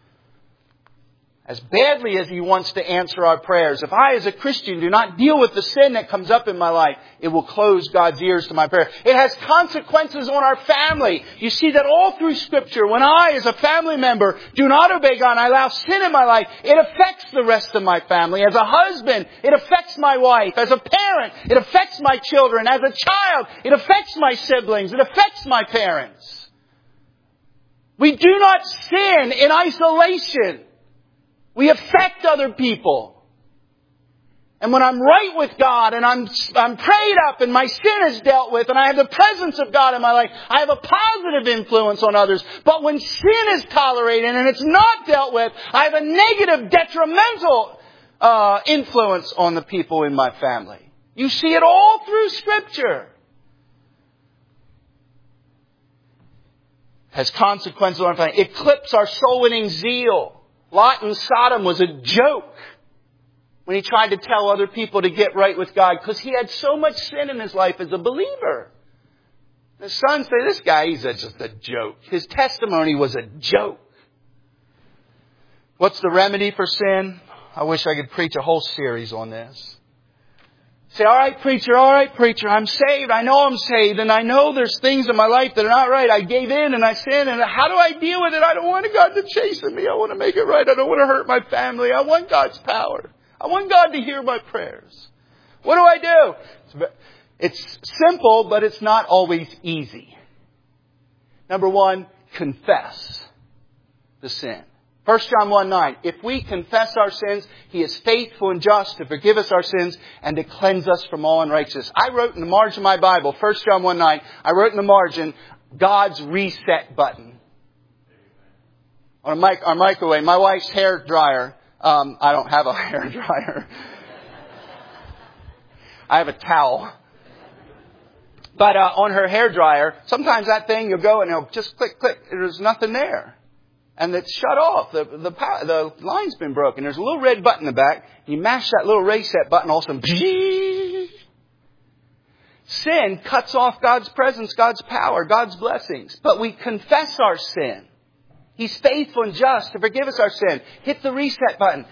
As badly as He wants to answer our prayers, if I as a Christian do not deal with the sin that comes up in my life, it will close God's ears to my prayer. It has consequences on our family. You see that all through Scripture. When I as a family member do not obey God and I allow sin in my life, it affects the rest of my family. As a husband, it affects my wife. As a parent, it affects my children. As a child, it affects my siblings. It affects my parents. We do not sin in isolation. We affect other people. And when I'm right with God and I'm prayed up and my sin is dealt with and I have the presence of God in my life, I have a positive influence on others. But when sin is tolerated and it's not dealt with, I have a negative, detrimental influence on the people in my family. You see it all through Scripture. Has consequences on our family. It clips our soul-winning zeal. Lot in Sodom was a joke when he tried to tell other people to get right with God because he had so much sin in his life as a believer. His sons say, this guy, he's just a joke. His testimony was a joke. What's the remedy for sin? I wish I could preach a whole series on this. Say, all right, preacher, I'm saved. I know I'm saved. And I know there's things in my life that are not right. I gave in and I sinned. And how do I deal with it? I don't want God to chasten me. I want to make it right. I don't want to hurt my family. I want God's power. I want God to hear my prayers. What do I do? It's simple, but it's not always easy. Number one, confess the sin. 1 John 1:9. If we confess our sins, He is faithful and just to forgive us our sins and to cleanse us from all unrighteousness. I wrote in the margin of my Bible, 1 John 1:9, I wrote in the margin, God's reset button. On a microwave, my wife's hair dryer. I don't have a hair dryer. I have a towel. But on her hair dryer, sometimes that thing, you'll go and it'll just click, click. There's nothing there. And it's shut off. The line's been broken. There's a little red button in the back. You mash that little reset button, all of a sudden, sin cuts off God's presence, God's power, God's blessings. But we confess our sin. He's faithful and just to forgive us our sin. Hit the reset button.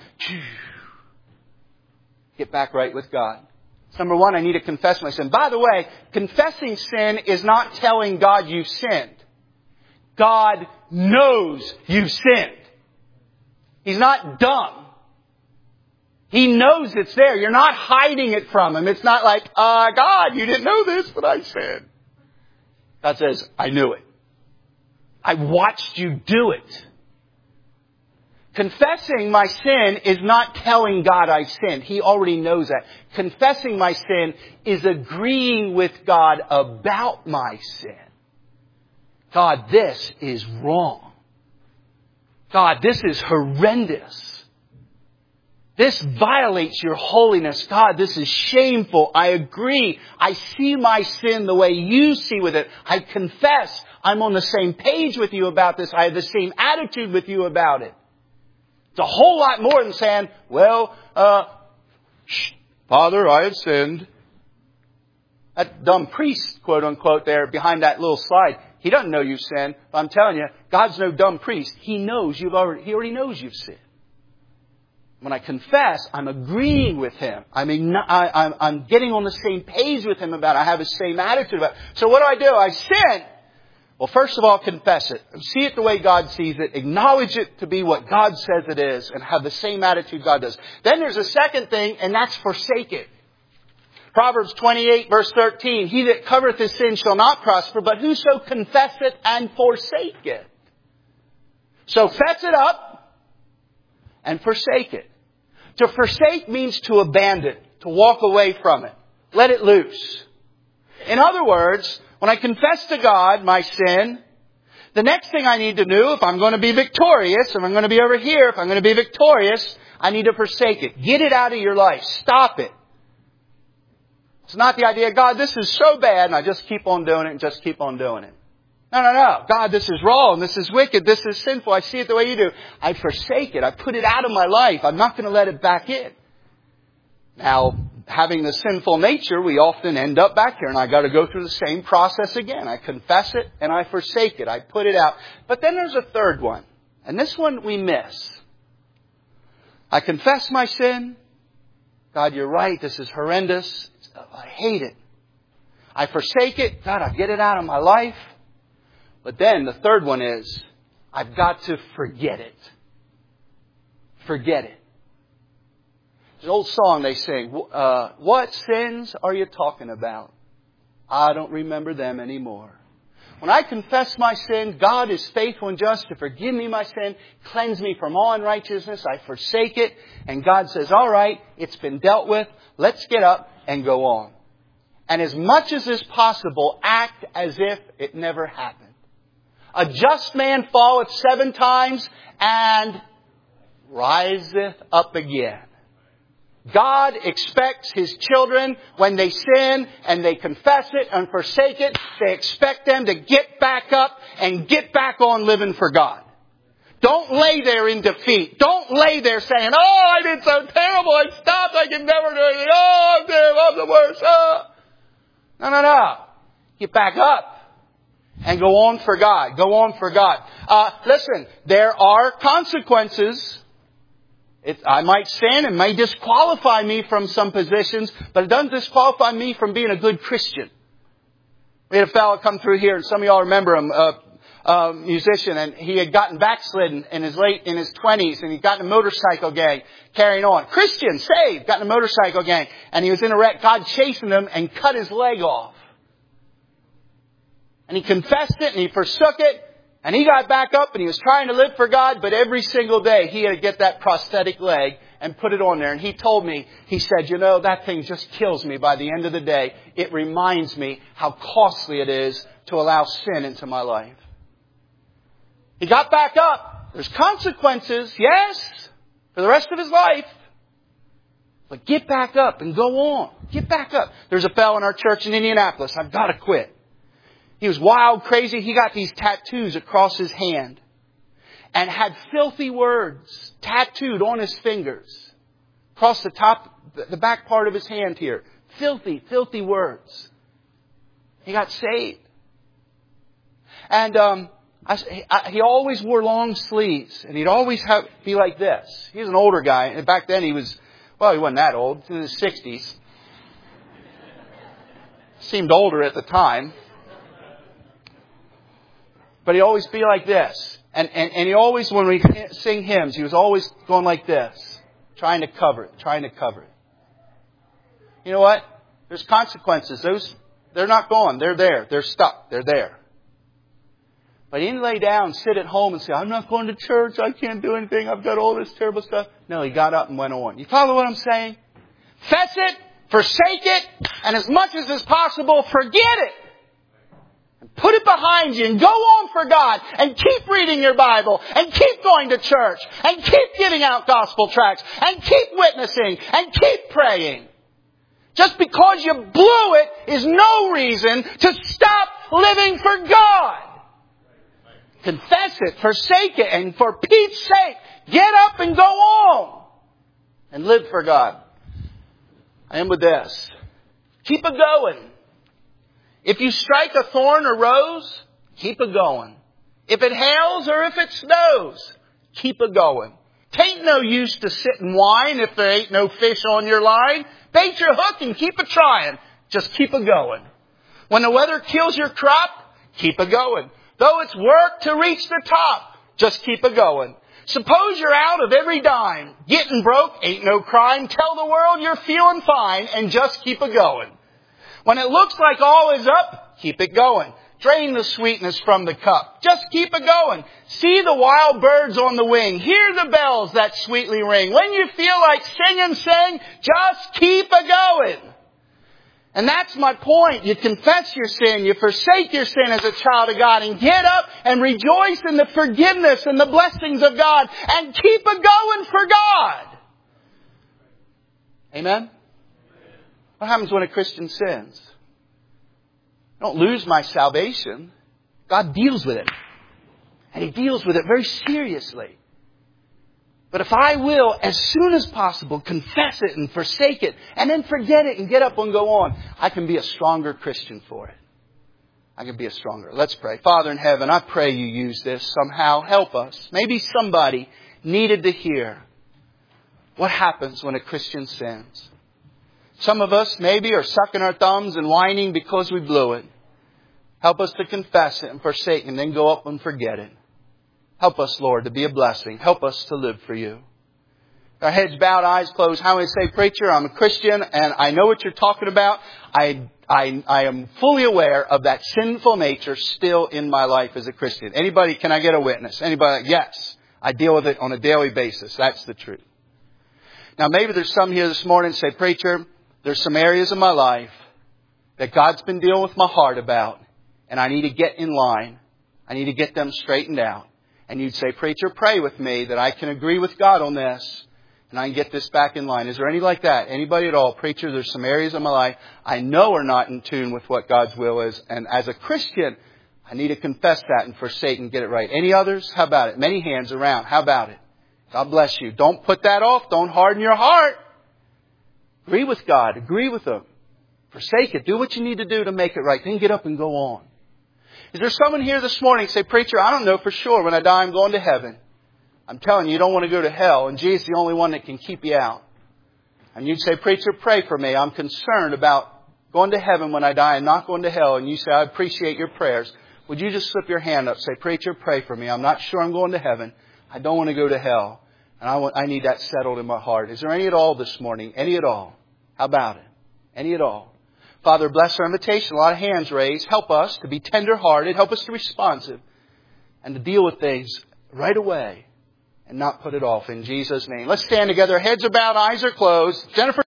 Get back right with God. Number one, I need to confess my sin. By the way, confessing sin is not telling God you've sinned. God knows you've sinned. He's not dumb. He knows it's there. You're not hiding it from Him. It's not like, God, you didn't know this, but I sinned. God says, I knew it. I watched you do it. Confessing my sin is not telling God I sinned. He already knows that. Confessing my sin is agreeing with God about my sin. God, this is wrong. God, this is horrendous. This violates your holiness. God, this is shameful. I agree. I see my sin the way you see with it. I confess. I'm on the same page with you about this. I have the same attitude with you about it. It's a whole lot more than saying, well, Father, I have sinned. That dumb priest, quote unquote, there behind that little slide, he doesn't know you've sinned. But I'm telling you, God's no dumb priest. He knows He already knows you've sinned. When I confess, I'm agreeing with Him. I'm getting on the same page with Him about it. I have the same attitude about it. So what do? I sin. Well, first of all, confess it. See it the way God sees it. Acknowledge it to be what God says it is and have the same attitude God does. Then there's a second thing, and that's forsake it. Proverbs 28 verse 13. He that covereth his sin shall not prosper, but whoso confesseth and forsake it. So fess it up and forsake it. To forsake means to abandon, to walk away from it. Let it loose. In other words, when I confess to God my sin, the next thing I need to do, if I'm going to be victorious, if I'm going to be over here, if I'm going to be victorious, I need to forsake it. Get it out of your life. Stop it. It's not the idea, God, this is so bad, and I just keep on doing it and just keep on doing it. No. God, this is wrong. This is wicked. This is sinful. I see it the way you do. I forsake it. I put it out of my life. I'm not going to let it back in. Now, having the sinful nature, we often end up back here, and I got to go through the same process again. I confess it and I forsake it. I put it out. But then there's a third one, and this one we miss. I confess my sin. God, you're right. This is horrendous. I hate it. I forsake it. God, I get it out of my life. But then the third one is, I've got to forget it. Forget it. There's an old song they sing. What sins are you talking about? I don't remember them anymore. When I confess my sin, God is faithful and just to forgive me my sin, cleanse me from all unrighteousness. I forsake it. And God says, all right, it's been dealt with. Let's get up and go on. And as much as is possible, act as if it never happened. A just man falleth 7 times and riseth up again. God expects His children, when they sin and they confess it and forsake it, they expect them to get back up and get back on living for God. Don't lay there in defeat. Don't lay there saying, oh, I did so terrible. I stopped. I can never do anything. Oh, I'm terrible. I'm the worst. Oh. No. Get back up and go on for God. Go on for God. Listen, there are consequences I might sin and may disqualify me from some positions, but it doesn't disqualify me from being a good Christian. We had a fellow come through here, and some of y'all remember him, a musician, and he had gotten backslidden in his 20s, and he got in a motorcycle gang, carrying on. Christian, saved, got in a motorcycle gang, and he was in a wreck. God chasing him and cut his leg off. And he confessed it, and he forsook it, and he got back up, and he was trying to live for God, but every single day he had to get that prosthetic leg and put it on there. And he told me, he said, that thing just kills me by the end of the day. It reminds me how costly it is to allow sin into my life. He got back up. There's consequences, yes, for the rest of his life. But get back up and go on. Get back up. There's a fellow in our church in Indianapolis. I've got to quit. He was wild, crazy. He got these tattoos across his hand and had filthy words tattooed on his fingers. Across the back part of his hand here. Filthy, filthy words. He got saved. And he always wore long sleeves. And he'd always be like this. He was an older guy. And back then he wasn't that old. In his 60s. Seemed older at the time. But he'd always be like this. And he always, when we sing hymns, he was always going like this. Trying to cover it. You know what? There's consequences. They're not gone. They're there. They're stuck. They're there. But he didn't lay down, sit at home and say, I'm not going to church. I can't do anything. I've got all this terrible stuff. No, he got up and went on. You follow what I'm saying? Fess it. Forsake it. And as much as is possible, forget it. And put it behind you and go on for God. And keep reading your Bible. And keep going to church. And keep giving out gospel tracts. And keep witnessing. And keep praying. Just because you blew it is no reason to stop living for God. Confess it, forsake it, and for Pete's sake, get up and go on. And live for God. I end with this. Keep it going. If you strike a thorn or rose, keep it going. If it hails or if it snows, keep it going. Tain't no use to sit and whine if there ain't no fish on your line. Bait your hook and keep it trying. Just keep it going. When the weather kills your crop, keep it going. Though it's work to reach the top, just keep it going. Suppose you're out of every dime. Getting broke ain't no crime. Tell the world you're feeling fine and just keep it going. When it looks like all is up, keep it going. Drain the sweetness from the cup. Just keep it going. See the wild birds on the wing. Hear the bells that sweetly ring. When you feel like sing, just keep it going. And that's my point. You confess your sin. You forsake your sin as a child of God and get up and rejoice in the forgiveness and the blessings of God and keep it going for God. Amen? What happens when a Christian sins? I don't lose my salvation. God deals with it. And He deals with it very seriously. But if I will, as soon as possible, confess it and forsake it, and then forget it and get up and go on, I can be a stronger Christian for it. I can be a stronger. Let's pray. Father in heaven, I pray you use this somehow. Help us. Maybe somebody needed to hear what happens when a Christian sins. Some of us maybe are sucking our thumbs and whining because we blew it. Help us to confess it and forsake it and then go up and forget it. Help us, Lord, to be a blessing. Help us to live for you. Our heads bowed, eyes closed. How many say, preacher, I'm a Christian and I know what you're talking about. I am fully aware of that sinful nature still in my life as a Christian. Anybody, can I get a witness? Anybody? Yes. I deal with it on a daily basis. That's the truth. Now, maybe there's some here this morning say, preacher, there's some areas of my life that God's been dealing with my heart about, and I need to get in line. I need to get them straightened out. And you'd say, preacher, pray with me that I can agree with God on this and I can get this back in line. Is there any like that? Anybody at all? Preacher, there's some areas of my life I know are not in tune with what God's will is. And as a Christian, I need to confess that and forsake and get it right. Any others? How about it? Many hands around. How about it? God bless you. Don't put that off. Don't harden your heart. Agree with God. Agree with Him. Forsake it. Do what you need to do to make it right. Then get up and go on. Is there someone here this morning say, preacher, I don't know for sure when I die I'm going to heaven. I'm telling you, you don't want to go to hell, and Jesus is the only one that can keep you out. And you'd say, preacher, pray for me. I'm concerned about going to heaven when I die and not going to hell. And you say, I appreciate your prayers. Would you just slip your hand up, say, preacher, pray for me. I'm not sure I'm going to heaven. I don't want to go to hell. And I need that settled in my heart. Is there any at all this morning? Any at all? How about it? Any at all? Father, bless our invitation. A lot of hands raised. Help us to be tender-hearted. Help us to be responsive. And to deal with things right away and not put it off in Jesus' name. Let's stand together. Heads are bowed, eyes are closed. Jennifer.